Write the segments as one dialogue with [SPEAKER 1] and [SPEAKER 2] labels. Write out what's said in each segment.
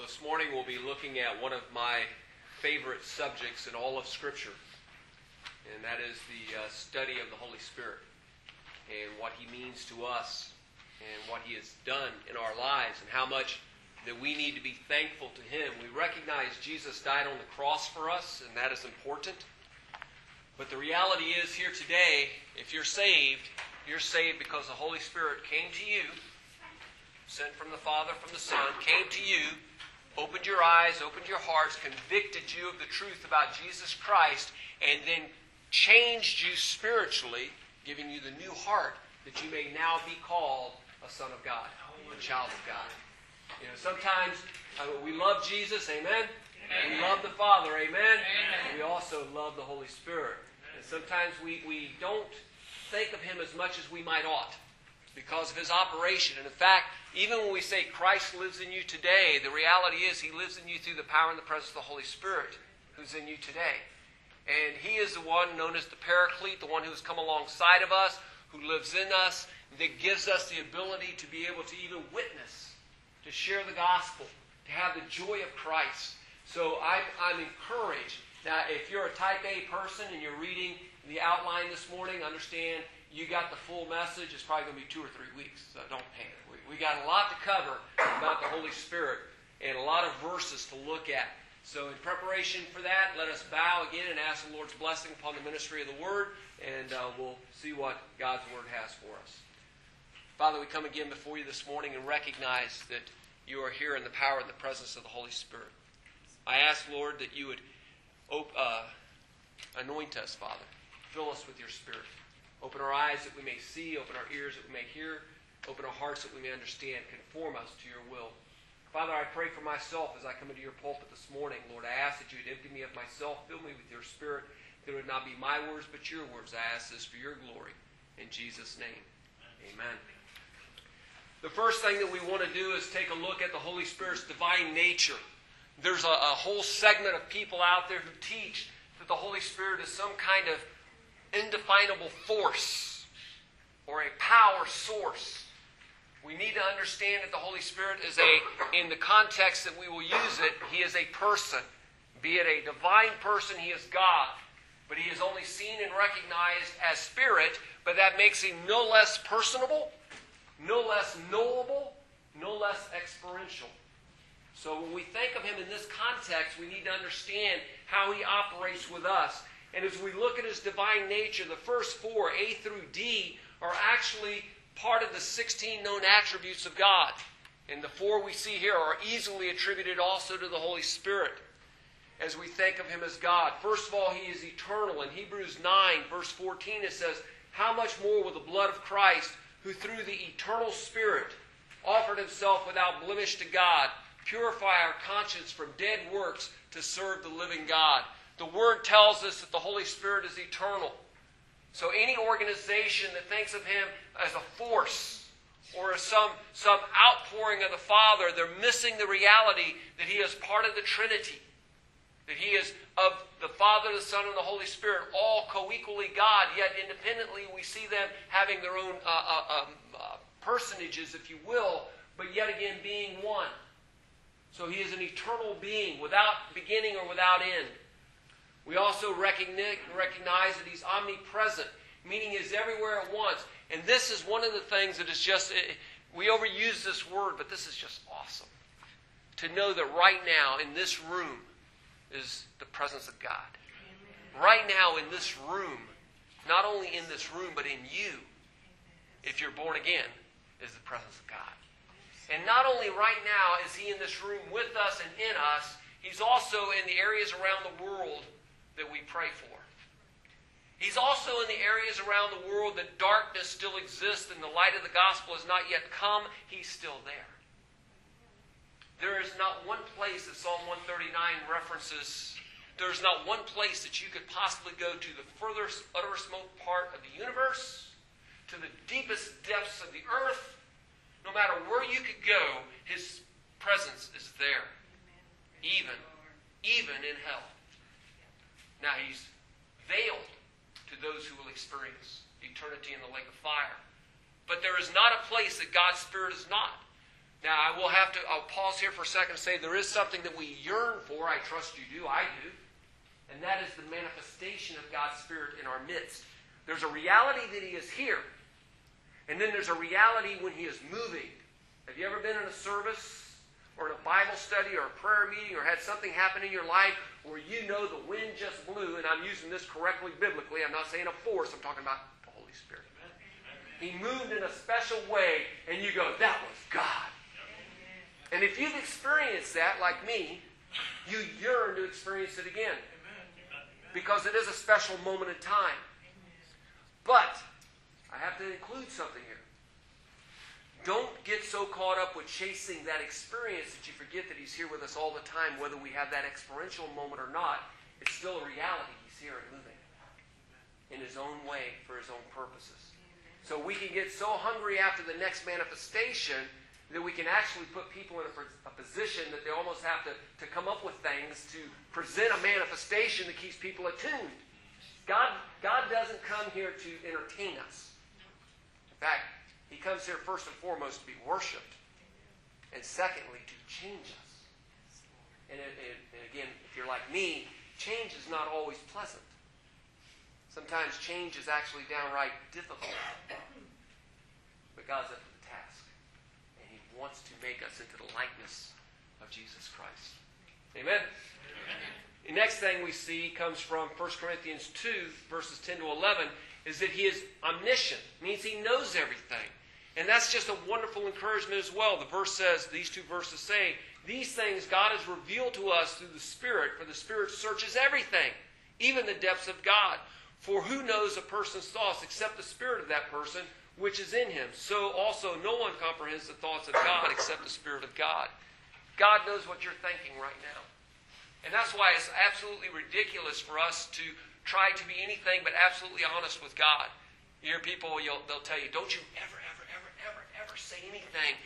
[SPEAKER 1] this morning we'll be looking at one of my favorite subjects in all of Scripture, and that is the study of the Holy Spirit and what He means to us and what He has done in our lives and how much that we need to be thankful to Him. We recognize Jesus died on the cross for us, and that is important. But the reality is here today, if you're saved because the Holy Spirit came to you, sent from the Father, from the Son, came to you, opened your eyes, opened your hearts, convicted you of the truth about Jesus Christ, and then changed you spiritually, giving you the new heart that you may now be called a son of God, a child of God. You know, sometimes we love Jesus, amen? We love the Father, amen? And we also love the Holy Spirit. And sometimes we don't think of Him as much as we might ought because of His operation. And in fact, even when we say Christ lives in you today, the reality is He lives in you through the power and the presence of the Holy Spirit who's in you today. And He is the one known as the Paraclete, the one who has come alongside of us, who lives in us, that gives us the ability to be able to even witness, to share the gospel, to have the joy of Christ. So I'm encouraged. Now, if you're a type A person and you're reading the outline this morning, understand you got the full message. It's probably going to be 2 or 3 weeks, so don't panic. We got a lot to cover about the Holy Spirit and a lot of verses to look at. So in preparation for that, let us bow again and ask the Lord's blessing upon the ministry of the Word, and we'll see what God's Word has for us. Father, we come again before you this morning and recognize that you are here in the power and the presence of the Holy Spirit. I ask, Lord, that you would anoint us, Father. Fill us with your Spirit. Open our eyes that we may see, open our ears that we may hear, open our hearts that we may understand. Conform us to your will. Father, I pray for myself as I come into your pulpit this morning. Lord, I ask that you would empty me of myself, fill me with your Spirit, that it would not be my words but your words. I ask this for your glory. In Jesus' name, amen. The first thing that we want to do is take a look at the Holy Spirit's divine nature. There's a whole segment of people out there who teach that the Holy Spirit is some kind of indefinable force or a power source. We need to understand that the Holy Spirit is in the context that we will use it, He is a person. Be it a divine person, He is God. But He is only seen and recognized as Spirit, but that makes Him no less personable, no less knowable, no less experiential. So when we think of Him in this context, we need to understand how He operates with us. And as we look at His divine nature, the first 4, A through D, are actually part of the 16 known attributes of God. And the 4 we see here are easily attributed also to the Holy Spirit as we think of Him as God. First of all, He is eternal. In Hebrews 9, verse 14, it says, "How much more will the blood of Christ, who through the eternal Spirit offered Himself without blemish to God, purify our conscience from dead works to serve the living God." The Word tells us that the Holy Spirit is eternal. So any organization that thinks of Him as a force or as some outpouring of the Father, they're missing the reality that He is part of the Trinity. That He is of the Father, the Son, and the Holy Spirit, all co-equally God, yet independently we see them having their own personages, if you will, but yet again being one. So He is an eternal being, without beginning or without end. We also recognize that He's omnipresent, meaning He is everywhere at once. And this is one of the things that is just, we overuse this word, but this is just awesome. To know that right now in this room is the presence of God. Right now in this room, not only in this room, but in you, if you're born again, is the presence of God. And not only right now is He in this room with us and in us, He's also in the areas around the world that we pray for. He's also in the areas around the world that darkness still exists and the light of the gospel has not yet come. He's still there. There is not one place that Psalm 139 references. There's not one place that you could possibly go to the furthest, uttermost part of the universe, to the deepest depths of the earth. No matter where you could go, His presence is there. Even in hell. Now He's veiled to those who will experience eternity in the lake of fire. But there is not a place that God's Spirit is not. Now, I'll pause here for a second and say there is something that we yearn for. I trust you do. I do. And that is the manifestation of God's Spirit in our midst. There's a reality that He is here. And then there's a reality when He is moving. Have you ever been in a service or in a Bible study or a prayer meeting or had something happen in your life where you know the wind just blew, and I'm using this correctly biblically. I'm not saying a force. I'm talking about the Holy Spirit. He moved in a special way, and you go, that was God. And if you've experienced that, like me, you yearn to experience it again. Because it is a special moment in time. But I have to include something here. Don't get so caught up with chasing that experience that you forget that He's here with us all the time, whether we have that experiential moment or not. It's still a reality. He's here and moving in His own way for His own purposes. So we can get so hungry after the next manifestation that we can actually put people in a position that they almost have to come up with things to present a manifestation that keeps people attuned. God doesn't come here to entertain us. In fact, He comes here first and foremost to be worshipped. And secondly, to change us. And again, if you're like me, change is not always pleasant. Sometimes change is actually downright difficult. But God's up to the task. And He wants to make us into the likeness of Jesus Christ. Amen? The next thing we see comes from 1 Corinthians 2, verses 10 to 11, is that He is omniscient. It means He knows everything. And that's just a wonderful encouragement as well. The verse says, these two verses say, these things God has revealed to us through the Spirit, for the Spirit searches everything, even the depths of God. For who knows a person's thoughts except the spirit of that person which is in him? So also no one comprehends the thoughts of God except the Spirit of God. God knows what you're thinking right now. And that's why it's absolutely ridiculous for us to try to be anything but absolutely honest with God. You hear people, they'll tell you, don't you ever say anything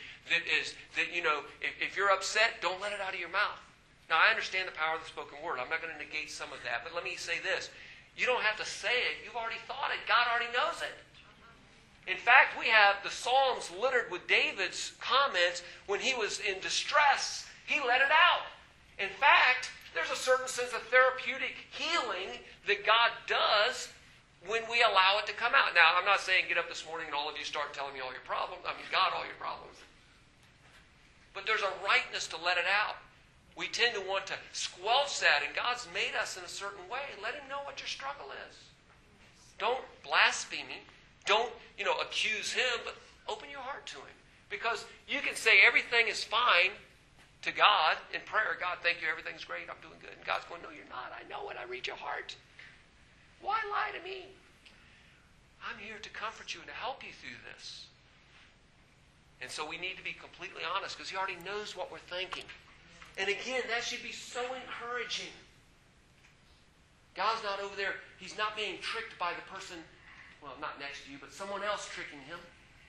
[SPEAKER 1] if you're upset, don't let it out of your mouth. Now, I understand the power of the spoken word. I'm not going to negate some of that. But let me say this. You don't have to say it. You've already thought it. God already knows it. In fact, we have the Psalms littered with David's comments when he was in distress. He let it out. In fact, there's a certain sense of therapeutic healing that God does when we allow it to come out. Now, I'm not saying get up this morning and all of you start telling me all your problems. I mean, God, all your problems. But there's a rightness to let it out. We tend to want to squelch that, and God's made us in a certain way. Let Him know what your struggle is. Don't blaspheme Him. Don't, accuse Him, but open your heart to Him. Because you can say everything is fine to God in prayer. God, thank you, everything's great, I'm doing good. And God's going, no, you're not. I know it. I read your heart. Why lie to me? I'm here to comfort you and to help you through this. And so we need to be completely honest because He already knows what we're thinking. And again, that should be so encouraging. God's not over there. He's not being tricked by the person, well, not next to you, but someone else tricking Him.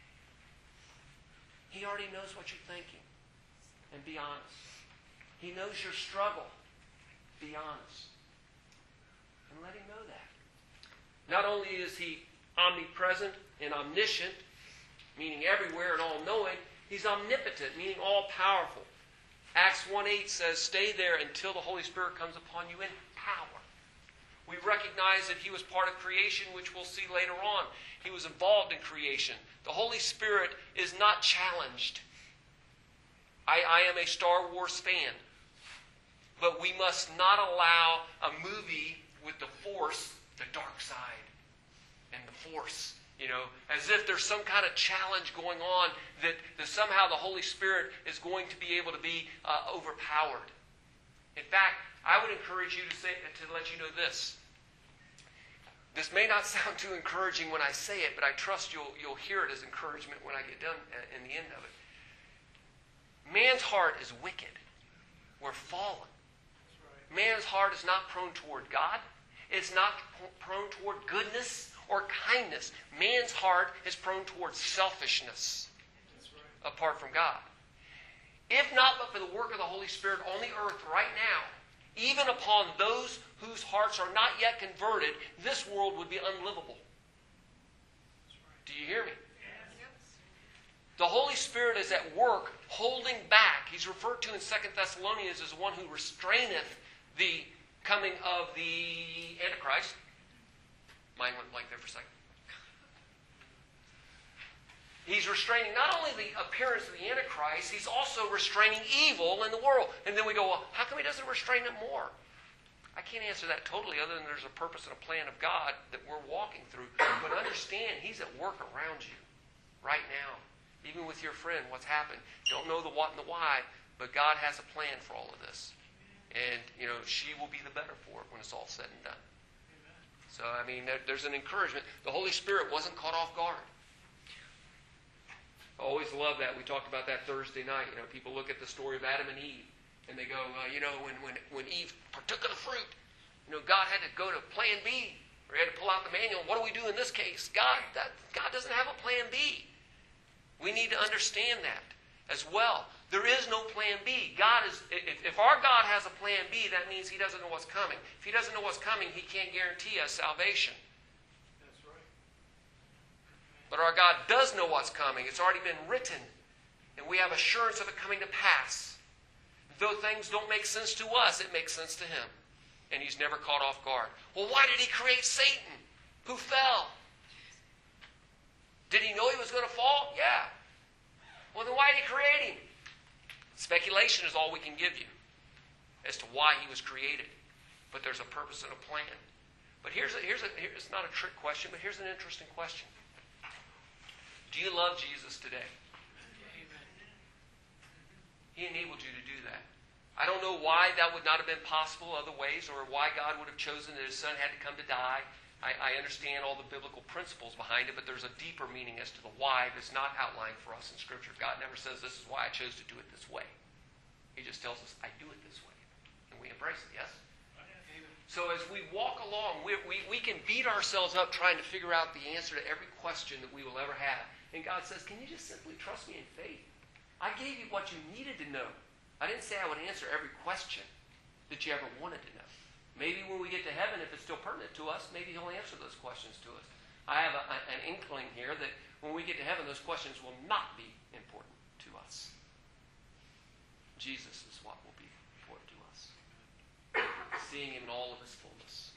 [SPEAKER 1] He already knows what you're thinking. And be honest. He knows your struggle. Be honest. And let Him know that. Not only is He omnipresent and omniscient, meaning everywhere and all-knowing, He's omnipotent, meaning all-powerful. Acts 1:8 says, stay there until the Holy Spirit comes upon you in power. We recognize that He was part of creation, which we'll see later on. He was involved in creation. The Holy Spirit is not challenged. I am a Star Wars fan. But we must not allow a movie with the Force, the dark side, and the Force, as if there's some kind of challenge going on that somehow the Holy Spirit is going to be able to be overpowered. In fact, I would encourage you to let you know this. This may not sound too encouraging when I say it, but I trust you'll hear it as encouragement when I get done in the end of it. Man's heart is wicked. We're fallen. Man's heart is not prone toward God. It's not prone toward goodness or kindness. Man's heart is prone toward selfishness apart from God. If not but for the work of the Holy Spirit on the earth right now, even upon those whose hearts are not yet converted, this world would be unlivable. Do you hear me? The Holy Spirit is at work holding back. He's referred to in 2 Thessalonians as one who restraineth the coming of the Antichrist. Mine went blank there for a second. He's restraining not only the appearance of the Antichrist, he's also restraining evil in the world. And then we go, well, how come he doesn't restrain it more? I can't answer that totally other than there's a purpose and a plan of God that we're walking through. But understand, he's at work around you right now. Even with your friend, what's happened. Don't know the what and the why, but God has a plan for all of this. And, she will be the better for it when it's all said and done. So, there's an encouragement. The Holy Spirit wasn't caught off guard. I always love that. We talked about that Thursday night. People look at the story of Adam and Eve, and they go, when Eve partook of the fruit, God had to go to plan B, or he had to pull out the manual. What do we do in this case? God doesn't have a plan B. We need to understand that as well. There is no plan B. If our God has a plan B, that means he doesn't know what's coming. If he doesn't know what's coming, he can't guarantee us salvation.
[SPEAKER 2] That's right.
[SPEAKER 1] But our God does know what's coming. It's already been written. And we have assurance of it coming to pass. Though things don't make sense to us, it makes sense to him. And he's never caught off guard. Well, why did he create Satan, who fell? Did he know he was going to fall? Yeah. Well, then why did he create him? Speculation is all we can give you as to why he was created. But there's a purpose and a plan. But here's not a trick question, but here's an interesting question. Do you love Jesus today? He enabled you to do that. I don't know why that would not have been possible other ways, or why God would have chosen that his son had to come to die. I understand all the biblical principles behind it, but there's a deeper meaning as to the why that's not outlined for us in Scripture. God never says, this is why I chose to do it this way. He just tells us, I do it this way. And we embrace it, yes? So as we walk along, we can beat ourselves up trying to figure out the answer to every question that we will ever have. And God says, can you just simply trust me in faith? I gave you what you needed to know. I didn't say I would answer every question that you ever wanted to know. Maybe when we get to heaven, if it's still pertinent to us, maybe he'll answer those questions to us. I have an inkling here that when we get to heaven, those questions will not be important to us. Jesus is what will be important to us. Seeing him in all of his fullness.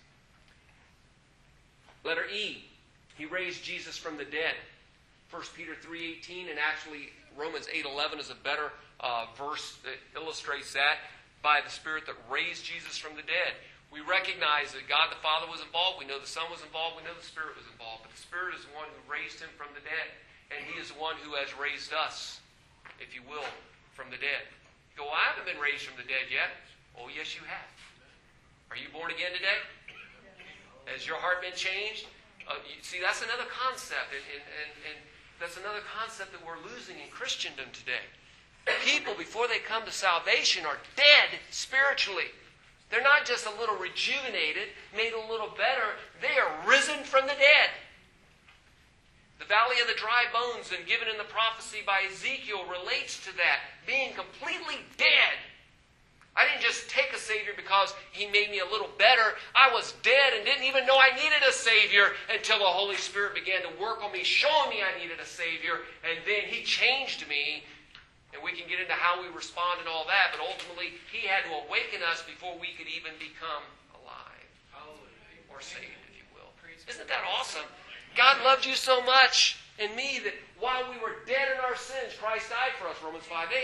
[SPEAKER 1] Letter E. He raised Jesus from the dead. 1 Peter 3:18, and actually Romans 8:11 is a better verse that illustrates that. By the Spirit that raised Jesus from the dead. We recognize that God the Father was involved. We know the Son was involved. We know the Spirit was involved. But the Spirit is the one who raised him from the dead. And he is the one who has raised us, if you will, from the dead. You go, well, I haven't been raised from the dead yet. Oh, yes, you have. Are you born again today? Has your heart been changed? See, that's another concept. And that's another concept that we're losing in Christendom today. People, before they come to salvation, are dead spiritually. They're not just a little rejuvenated, made a little better. They are risen from the dead. The valley of the dry bones, and given in the prophecy by Ezekiel, relates to that. Being completely dead. I didn't just take a Savior because he made me a little better. I was dead and didn't even know I needed a Savior until the Holy Spirit began to work on me, showing me I needed a Savior. And then he changed me. And we can get into how we respond and all that, but ultimately, he had to awaken us before we could even become alive. Or saved, if you will. Isn't that awesome? God loved you so much and me that while we were dead in our sins, Christ died for us, Romans 5:8.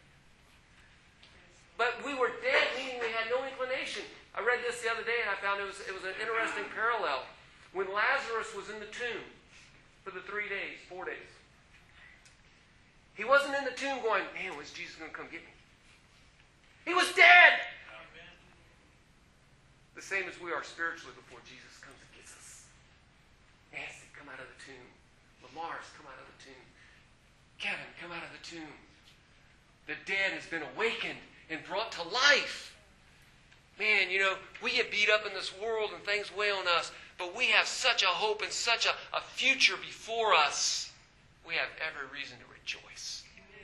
[SPEAKER 1] But we were dead, meaning we had no inclination. I read this the other day and I found it was an interesting parallel. When Lazarus was in the tomb for the 4 days, he wasn't in the tomb going, man, was Jesus going to come get me? He was dead! Amen. The same as we are spiritually before Jesus comes and gets us. Nancy, come out of the tomb. Lamar's come out of the tomb. Kevin, come out of the tomb. The dead has been awakened and brought to life. Man, we get beat up in this world and things weigh on us, but we have such a hope and such a future before us. We have every reason to rejoice.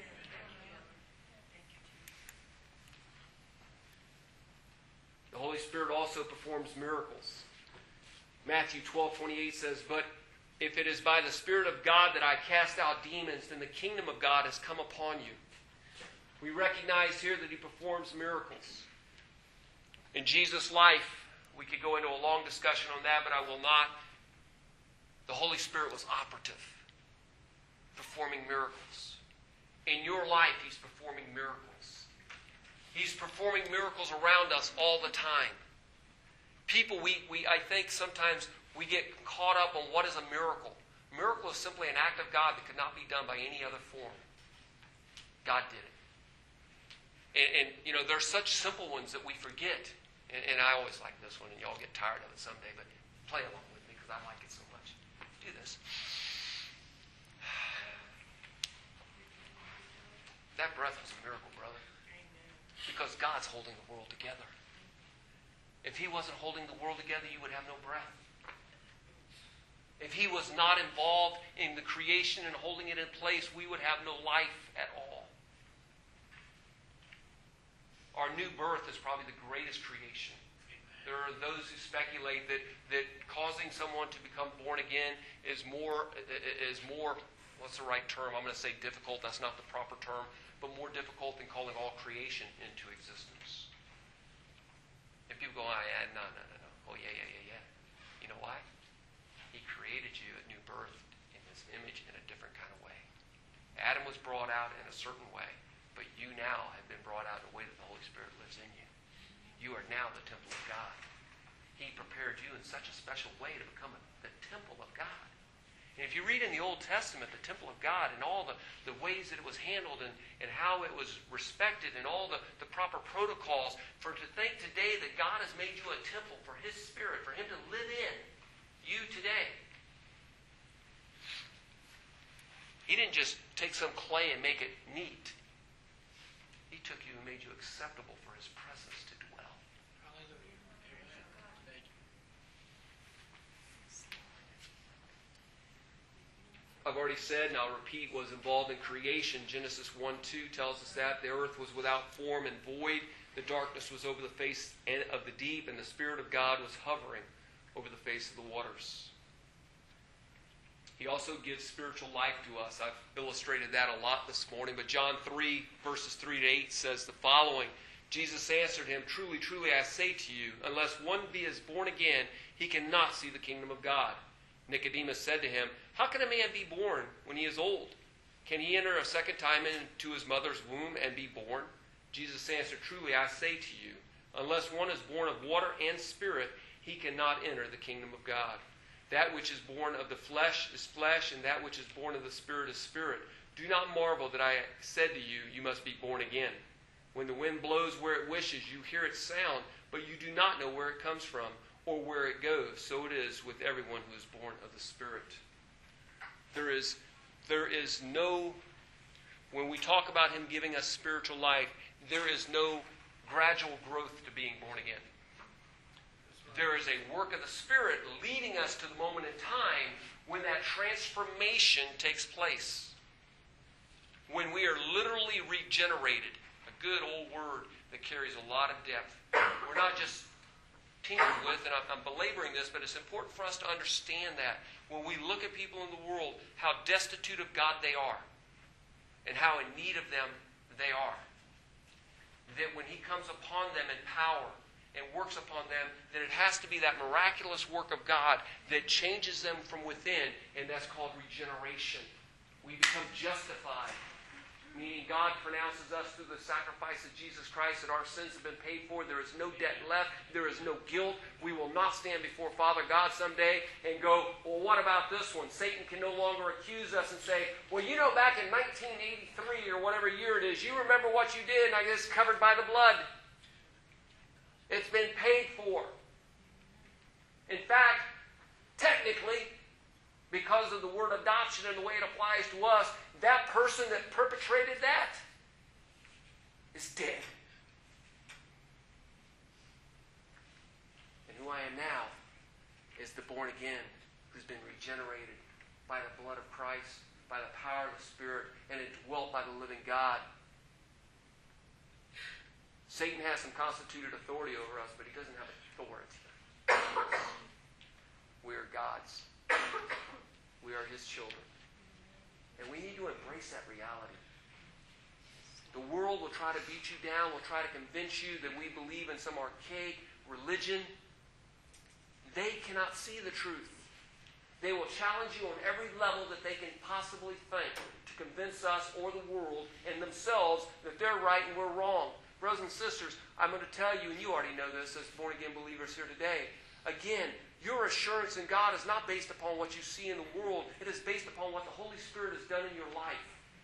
[SPEAKER 1] The Holy Spirit also performs miracles. Matthew 12:28 says, but if it is by the Spirit of God that I cast out demons, then the kingdom of God has come upon you. We recognize here that he performs miracles. In Jesus' life, we could go into a long discussion on that, but I will not. The Holy Spirit was operative, performing miracles. In your life, he's performing miracles. He's performing miracles around us all the time. People, I think sometimes we get caught up on what is a miracle. A miracle is simply an act of God that could not be done by any other form. God did it. And there's such simple ones that we forget. And I always like this one, and y'all get tired of it someday, but play along with me because I like it so much. Do this. That breath was a miracle, brother. Because God's holding the world together. If he wasn't holding the world together, you would have no breath. If he was not involved in the creation and holding it in place, we would have no life at all. Our new birth is probably the greatest creation. There are those who speculate that causing someone to become born again is more, what's the right term? I'm going to say difficult. That's not the proper term. But more difficult than calling all creation into existence. And people go, no. Oh, yeah. You know why? He created you at new birth in his image in a different kind of way. Adam was brought out in a certain way, but you now have been brought out in a way that the Holy Spirit lives in you. You are now the temple of God. He prepared you in such a special way to become the temple of God. And if you read in the Old Testament, the temple of God and all the ways that it was handled and how it was respected and all the proper protocols, for to think today that God has made you a temple for his Spirit, for him to live in you today. He didn't just take some clay and make it neat. He took you and made you acceptable for his presence to dwell.
[SPEAKER 2] Hallelujah.
[SPEAKER 1] I've already said, and I'll repeat, was involved in creation. Genesis 1:2 tells us that. The earth was without form and void. The darkness was over the face of the deep, and the Spirit of God was hovering over the face of the waters. He also gives spiritual life to us. I've illustrated that a lot this morning, but John 3, verses 3 to 8 says the following. Jesus answered him, "Truly, truly, I say to you, unless one is born again, he cannot see the kingdom of God." Nicodemus said to him, "How can a man be born when he is old? Can he enter a second time into his mother's womb and be born?" Jesus answered, "Truly, I say to you, unless one is born of water and spirit, he cannot enter the kingdom of God. That which is born of the flesh is flesh, and that which is born of the Spirit is spirit. Do not marvel that I said to you, you must be born again. When the wind blows where it wishes, you hear its sound, but you do not know where it comes from or where it goes. So it is with everyone who is born of the Spirit." There is no, when we talk about him giving us spiritual life, there is no gradual growth to being born again. There is a work of the Spirit leading us to the moment in time when that transformation takes place. When we are literally regenerated, a good old word that carries a lot of depth. We're not just tinkered with, and I'm belaboring this, but it's important for us to understand that when we look at people in the world, how destitute of God they are, and how in need of them they are. That when he comes upon them in power, and works upon them, then it has to be that miraculous work of God that changes them from within, and that's called regeneration. We become justified, meaning God pronounces us through the sacrifice of Jesus Christ that our sins have been paid for. There is no debt left. There is no guilt. We will not stand before Father God someday and go, "Well, what about this one?" Satan can no longer accuse us and say, "Well, back in 1983 or whatever year it is, you remember what you did, and I guess covered by the blood. It's been paid for." In fact, technically, because of the word adoption and the way it applies to us, that person that perpetrated that is dead. And who I am now is the born again who's been regenerated by the blood of Christ, by the power of the Spirit, and indwelt by the living God. Satan has some constituted authority over us, but he doesn't have authority. We are God's. We are his children. And we need to embrace that reality. The world will try to beat you down, will try to convince you that we believe in some archaic religion. They cannot see the truth. They will challenge you on every level that they can possibly think to convince us or the world and themselves that they're right and we're wrong. Brothers and sisters, I'm going to tell you, and you already know this as born-again believers here today, again, your assurance in God is not based upon what you see in the world. It is based upon what the Holy Spirit has done in your life.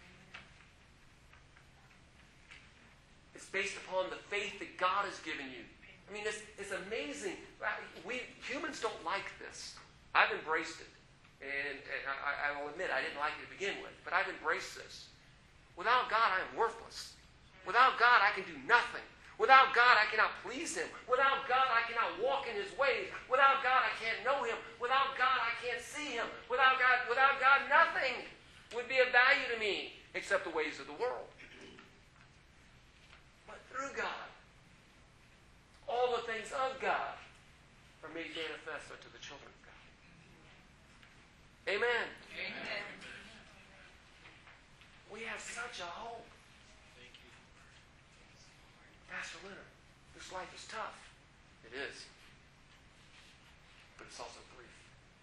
[SPEAKER 1] It's based upon the faith that God has given you. I mean, it's amazing. We humans don't like this. I've embraced it. And I will admit, I didn't like it to begin with. But I've embraced this. Without God, I am worthless. Without God, I can do nothing. Without God, I cannot please Him. Without God, I cannot walk in His ways. Without God, I can't know Him. Without God, I can't see Him. Without God, nothing would be of value to me except the ways of the world. But through God, all the things of God are made manifest unto the children of God. Amen.
[SPEAKER 2] Amen.
[SPEAKER 1] We have such a hope. Pastor Leonard, this life is tough. It is. But it's also brief.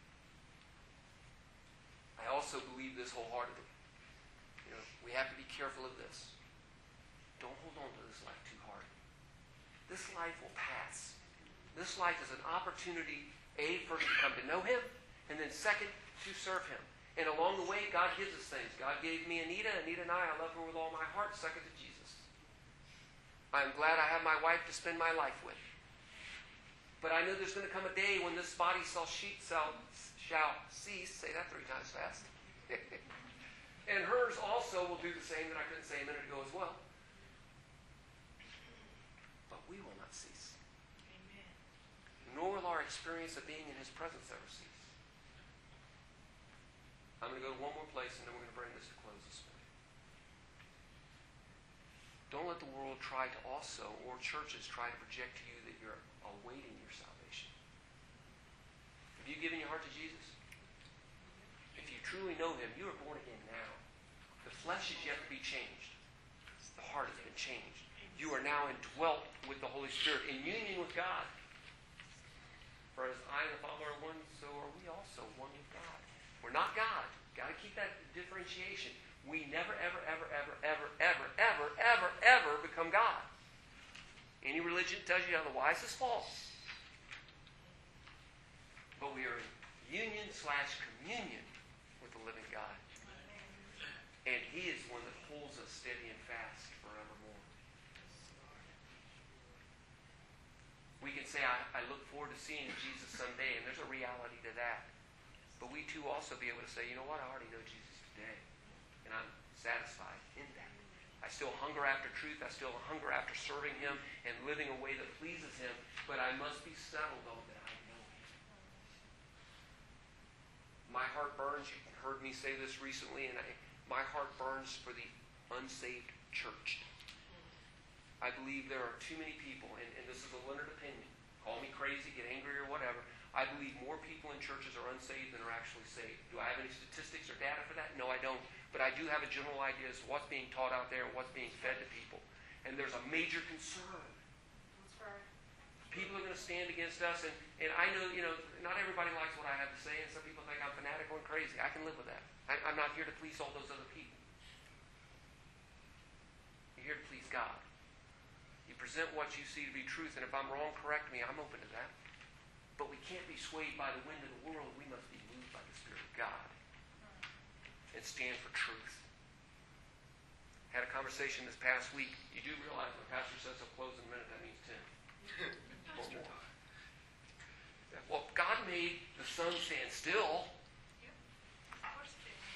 [SPEAKER 1] I also believe this wholeheartedly. You know, we have to be careful of this. Don't hold on to this life too hard. This life will pass. This life is an opportunity, A, first to come to know Him, and then second, to serve Him. And along the way, God gives us things. God gave me Anita and I love her with all my heart, second to Jesus. I'm glad I have my wife to spend my life with. But I know there's going to come a day when this body shall cease. Say that 3 times fast. And hers also will do the same that I couldn't say a minute ago as well. But we will not cease.
[SPEAKER 2] Amen.
[SPEAKER 1] Nor will our experience of being in His presence ever cease. I'm going to go to one more place and then we're going to bring this to close this morning. Don't let the world try to also, or churches try to project to you that you're awaiting your salvation. Have you given your heart to Jesus? If you truly know Him, you are born again now. The flesh is yet to be changed. The heart has been changed. You are now indwelt with the Holy Spirit in union with God. For as I and the Father are one, so are we also one with God. We're not God. Got to keep that differentiation. We never, ever, ever, ever, ever, ever, ever, ever, ever become God. Any religion tells you otherwise is false. But we are in union/communion with the living God. And He is the one that holds us steady and fast forevermore. We can say, I look forward to seeing Jesus someday, and there's a reality to that. But we too also be able to say, you know what, I already know Jesus today. And I'm satisfied in that. I still hunger after truth. I still hunger after serving Him and living a way that pleases Him. But I must be settled on that I know Him. My heart burns. You heard me say this recently, and my heart burns for the unsaved church. I believe there are too many people, and this is a Leonard opinion. Call me crazy, get angry or whatever. I believe more people in churches are unsaved than are actually saved. Do I have any statistics or data for that? No, I don't. But I do have a general idea as to what's being taught out there and what's being fed to people. And there's a major concern.
[SPEAKER 2] That's right.
[SPEAKER 1] People are going to stand against us, and I know, not everybody likes what I have to say, and some people think I'm fanatical and crazy. I can live with that. I'm not here to please all those other people. You're here to please God. You present what you see to be truth, and if I'm wrong, correct me. I'm open to that. But we can't be swayed by the wind of the world. We must be moved by the Spirit of God and stand for truth. Had a conversation this past week. You do realize when the pastor says he'll close in a minute, that means 10. Or more. Well, God made the sun stand still.
[SPEAKER 2] Of course it is.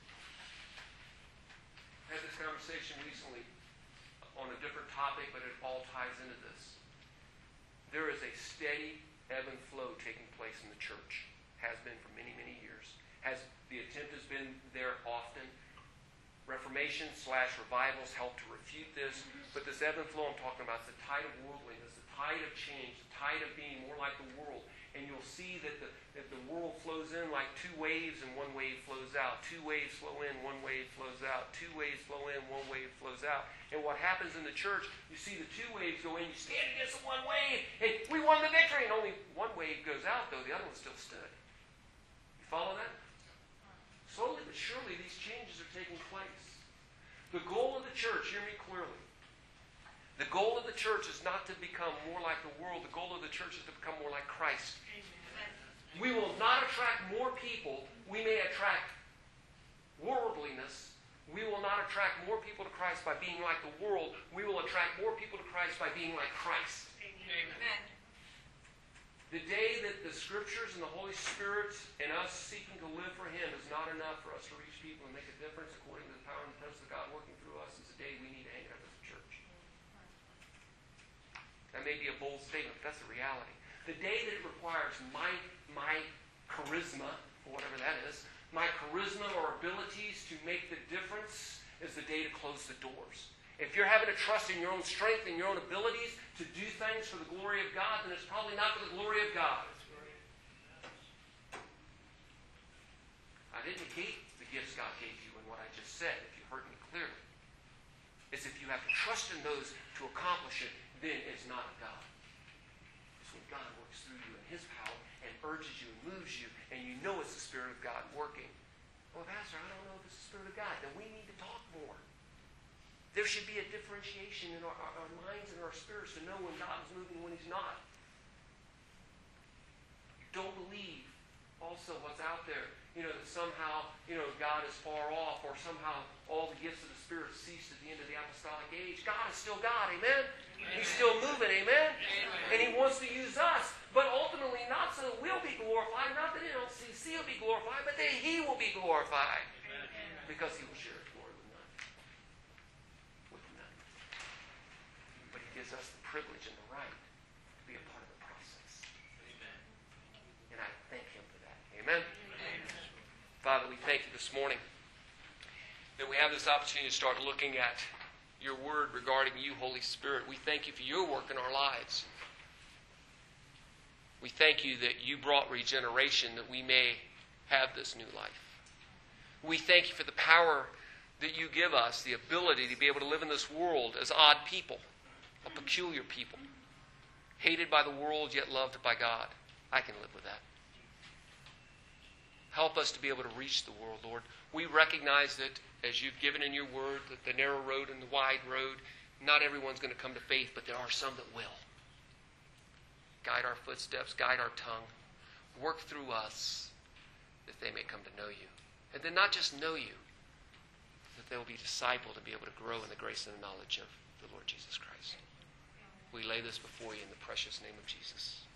[SPEAKER 1] I had this conversation recently on a different topic, but it all ties into this. There is a steady ebb and flow taking place in the church. Has been for many, many years. The attempt has been there often. Reformation/revivals help to refute this. But this ebb and flow I'm talking about is the tide of worldliness, the tide of change, the tide of being more like the world. And you'll see that the world flows in like two waves and one wave flows out. Two waves flow in, one wave flows out. Two waves flow in, one wave flows out. And what happens in the church, you see the two waves go in, you stand against the one wave, and we won the victory. And only one wave goes out, though the other one still stood. You follow that? Slowly but surely, these changes are taking place. The goal of the church, hear me clearly, the goal of the church is not to become more like the world. The goal of the church is to become more like Christ. We will not attract more people. We may attract worldliness. We will not attract more people to Christ by being like the world. We will attract more people to Christ by being like Christ.
[SPEAKER 2] Amen.
[SPEAKER 1] The day that the Scriptures and the Holy Spirit and us seeking to live for Him is not enough for us to reach people and make a difference according to the power and the presence of God working through us is the day we need to hang it up as a church. That may be a bold statement, but that's the reality. The day that it requires my charisma, or whatever that is, my charisma or abilities to make the difference is the day to close the doors. If you're having to trust in your own strength and your own abilities to do things for the glory of God, then it's probably not for the glory of God. I didn't negate the gifts God gave you in what I just said, if you heard me clearly. It's if you have to trust in those to accomplish it, then it's not of God. It's when God works through you in His power and urges you and moves you, and you know it's the Spirit of God working. Well, Pastor, I don't know if it's the Spirit of God. Then we need to talk more. There should be a differentiation in our minds and our spirits to know when God is moving and when He's not. Don't believe also what's out there, that somehow, God is far off, or somehow all the gifts of the Spirit ceased at the end of the apostolic age. God is still God, amen? He's still moving, amen? And He wants to use us, but ultimately not so that we'll be glorified, not that LCC will be glorified, but that He will be glorified. Because He will share His glory with none. But He gives us the privilege and the right to be a part of the process. And I thank Him for that. Amen? Father, we thank You this morning that we have this opportunity to start looking at Your Word regarding You, Holy Spirit. We thank You for Your work in our lives. We thank You that You brought regeneration that we may have this new life. We thank You for the power that You give us, the ability to be able to live in this world as odd people, a peculiar people, hated by the world yet loved by God. I can live with that. Help us to be able to reach the world, Lord. We recognize that, as You've given in Your Word, that the narrow road and the wide road, not everyone's going to come to faith, but there are some that will. Guide our footsteps, guide our tongue. Work through us that they may come to know You. And then not just know You, that they will be discipled and be able to grow in the grace and the knowledge of the Lord Jesus Christ. We lay this before You in the precious name of Jesus.